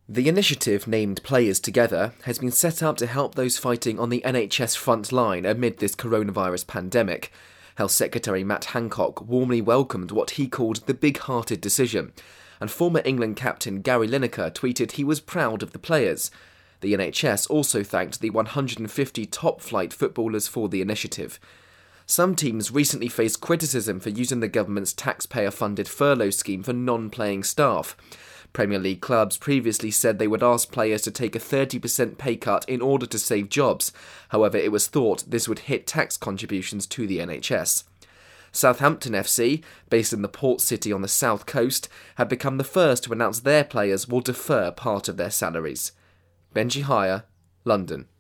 The initiative, named Players Together, has been set up to help those fighting on the NHS front line amid this coronavirus pandemic. Health Secretary Matt Hancock warmly welcomed what he called the big-hearted decision, and former England captain Gary Lineker tweeted he was proud of the players. The NHS also thanked the 150 top-flight footballers for the initiative. Some teams recently faced criticism for using the government's taxpayer-funded furlough scheme for non-playing staff. Premier League clubs previously said they would ask players to take a 30% pay cut in order to save jobs. However, it was thought this would hit tax contributions to the NHS. Southampton FC, based in the port city on the south coast, have become the first to announce their players will defer part of their salaries. Benji Hire, London.